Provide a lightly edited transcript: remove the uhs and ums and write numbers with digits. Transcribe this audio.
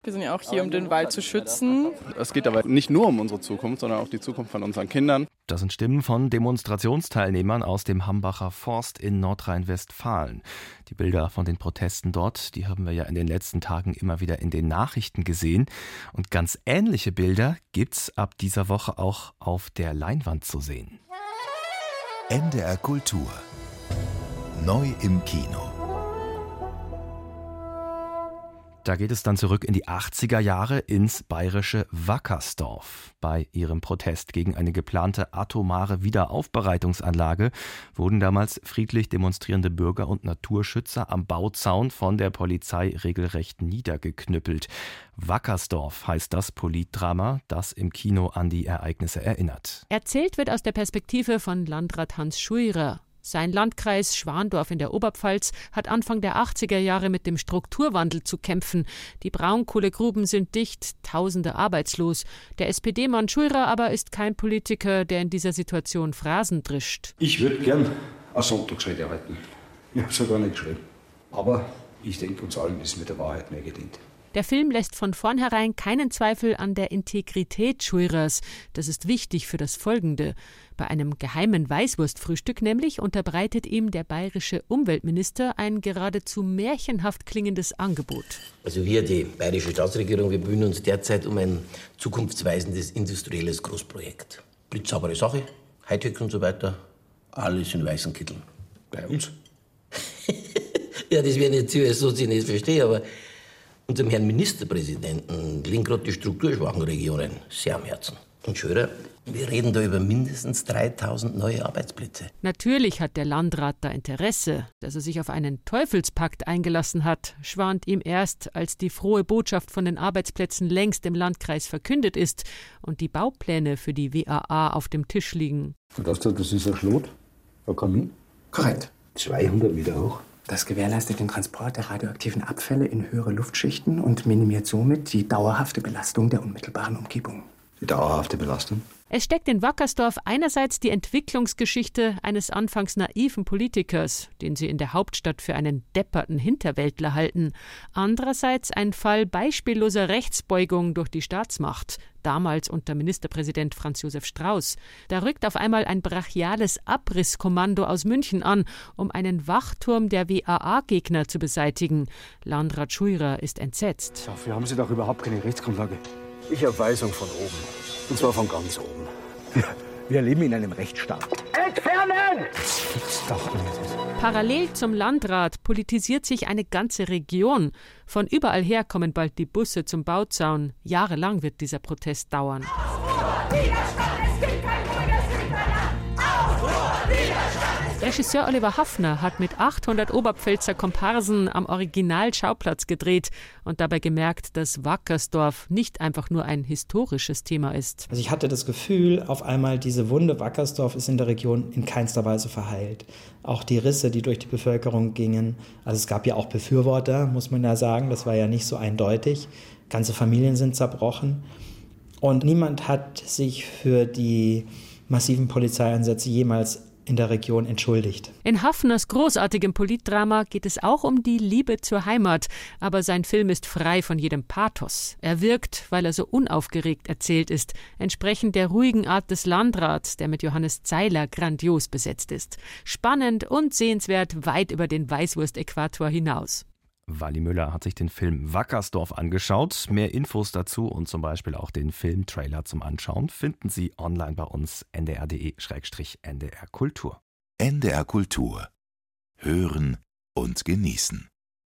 Wir sind ja auch hier, um den Wald zu schützen. Es geht aber nicht nur um unsere Zukunft, sondern auch die Zukunft von unseren Kindern. Das sind Stimmen von Demonstrationsteilnehmern aus dem Hambacher Forst in Nordrhein-Westfalen. Die Bilder von den Protesten dort, die haben wir ja in den letzten Tagen immer wieder in den Nachrichten gesehen. Und ganz ähnliche Bilder gibt's ab dieser Woche auch auf der Leinwand zu sehen. NDR Kultur. Neu im Kino. Da geht es dann zurück in die 80er Jahre ins bayerische Wackersdorf. Bei ihrem Protest gegen eine geplante atomare Wiederaufbereitungsanlage wurden damals friedlich demonstrierende Bürger und Naturschützer am Bauzaun von der Polizei regelrecht niedergeknüppelt. Wackersdorf heißt das Politdrama, das im Kino an die Ereignisse erinnert. Erzählt wird aus der Perspektive von Landrat Hans Schuirer. Sein Landkreis Schwandorf in der Oberpfalz hat Anfang der 80er Jahre mit dem Strukturwandel zu kämpfen. Die Braunkohlegruben sind dicht, Tausende arbeitslos. Der SPD-Mann Schuirer aber ist kein Politiker, der in dieser Situation Phrasen drischt. Ich würde gern eine Sonntagsrede halten. Ich habe es ja gar nicht geschrieben. Aber ich denke, uns allen ist mit der Wahrheit mehr gedient. Der Film lässt von vornherein keinen Zweifel an der Integrität Schuirers. Das ist wichtig für das Folgende. Bei einem geheimen Weißwurstfrühstück nämlich unterbreitet ihm der bayerische Umweltminister ein geradezu märchenhaft klingendes Angebot. Also wir, die bayerische Staatsregierung, wir bemühen uns derzeit um ein zukunftsweisendes industrielles Großprojekt. Blitzsaubere Sache, Hightech und so weiter, alles in weißen Kitteln. Bei uns? Ja, das werden jetzt viele so nicht verstehen, aber unserem Herrn Ministerpräsidenten liegen gerade die strukturschwachen Regionen sehr am Herzen. Und Schörer, wir reden da über mindestens 3000 neue Arbeitsplätze. Natürlich hat der Landrat da Interesse. Dass er sich auf einen Teufelspakt eingelassen hat, schwant ihm erst, als die frohe Botschaft von den Arbeitsplätzen längst im Landkreis verkündet ist und die Baupläne für die WAA auf dem Tisch liegen. Und das ist ein Schlot, ein Kamin? Korrekt. 200 Meter hoch. Das gewährleistet den Transport der radioaktiven Abfälle in höhere Luftschichten und minimiert somit die dauerhafte Belastung der unmittelbaren Umgebung. Die dauerhafte Belastung? Es steckt in Wackersdorf einerseits die Entwicklungsgeschichte eines anfangs naiven Politikers, den sie in der Hauptstadt für einen depperten Hinterwäldler halten. Andererseits ein Fall beispielloser Rechtsbeugung durch die Staatsmacht, damals unter Ministerpräsident Franz Josef Strauß. Da rückt auf einmal ein brachiales Abrisskommando aus München an, um einen Wachturm der WAA-Gegner zu beseitigen. Landrat Schuirer ist entsetzt. Dafür haben Sie doch überhaupt keine Rechtsgrundlage. Ich habe Weisung von oben. Und zwar von ganz oben. Wir leben in einem Rechtsstaat. Entfernen! Das gibt's doch nicht. Parallel zum Landrat politisiert sich eine ganze Region. Von überall her kommen bald die Busse zum Bauzaun. Jahrelang wird dieser Protest dauern. Regisseur Oliver Haffner hat mit 800 Oberpfälzer Komparsen am Originalschauplatz gedreht und dabei gemerkt, dass Wackersdorf nicht einfach nur ein historisches Thema ist. Also ich hatte das Gefühl, auf einmal diese Wunde Wackersdorf ist in der Region in keinster Weise verheilt. Auch die Risse, die durch die Bevölkerung gingen. Also es gab ja auch Befürworter, muss man ja sagen. Das war ja nicht so eindeutig. Ganze Familien sind zerbrochen. Und niemand hat sich für die massiven Polizeieinsätze jemals in der Region entschuldigt. In Haffners großartigem Politdrama geht es auch um die Liebe zur Heimat, aber sein Film ist frei von jedem Pathos. Er wirkt, weil er so unaufgeregt erzählt ist, entsprechend der ruhigen Art des Landrats, der mit Johannes Zeiler grandios besetzt ist. Spannend und sehenswert weit über den Weißwurst-Äquator hinaus. Wally Müller hat sich den Film Wackersdorf angeschaut. Mehr Infos dazu und zum Beispiel auch den Filmtrailer zum Anschauen finden Sie online bei uns ndr.de/ndrkultur. NDR Kultur. Hören und genießen.